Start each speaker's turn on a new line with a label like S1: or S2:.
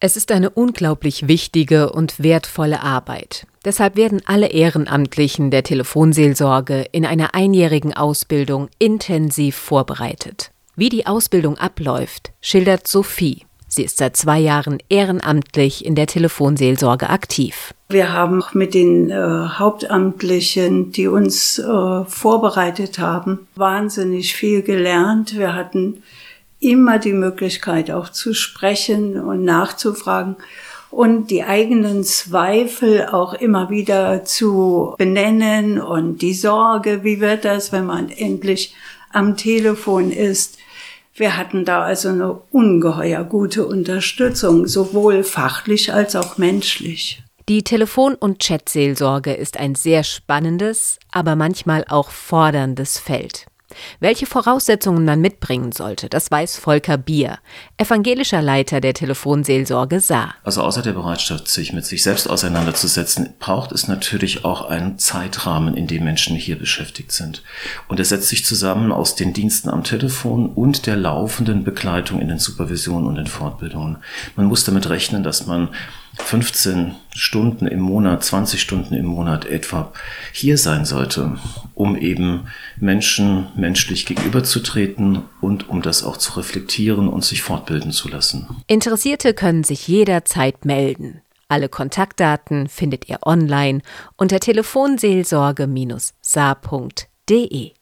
S1: Es ist eine unglaublich wichtige und wertvolle Arbeit. Deshalb werden alle Ehrenamtlichen der Telefonseelsorge in einer einjährigen Ausbildung intensiv vorbereitet. Wie die Ausbildung abläuft, schildert Sophie. Sie ist seit 2 Jahren ehrenamtlich in der Telefonseelsorge aktiv.
S2: Wir haben mit den Hauptamtlichen, die uns vorbereitet haben, wahnsinnig viel gelernt. Wir hatten immer die Möglichkeit auch zu sprechen und nachzufragen und die eigenen Zweifel auch immer wieder zu benennen und die Sorge, wie wird das, wenn man endlich am Telefon ist. Wir hatten da also eine ungeheuer gute Unterstützung, sowohl fachlich als auch menschlich.
S1: Die Telefon- und Chatseelsorge ist ein sehr spannendes, aber manchmal auch forderndes Feld. Welche Voraussetzungen man mitbringen sollte, das weiß Volker Bier, evangelischer Leiter der Telefonseelsorge Saar.
S3: Also außer der Bereitschaft, sich mit sich selbst auseinanderzusetzen, braucht es natürlich auch einen Zeitrahmen, in dem Menschen hier beschäftigt sind. Und er setzt sich zusammen aus den Diensten am Telefon und der laufenden Begleitung in den Supervisionen und den Fortbildungen. Man muss damit rechnen, dass man 15 Stunden im Monat, 20 Stunden im Monat etwa hier sein sollte, um eben Menschen menschlich gegenüberzutreten und um das auch zu reflektieren und sich fortbilden zu lassen.
S1: Interessierte können sich jederzeit melden. Alle Kontaktdaten findet ihr online unter telefonseelsorge-saar.de.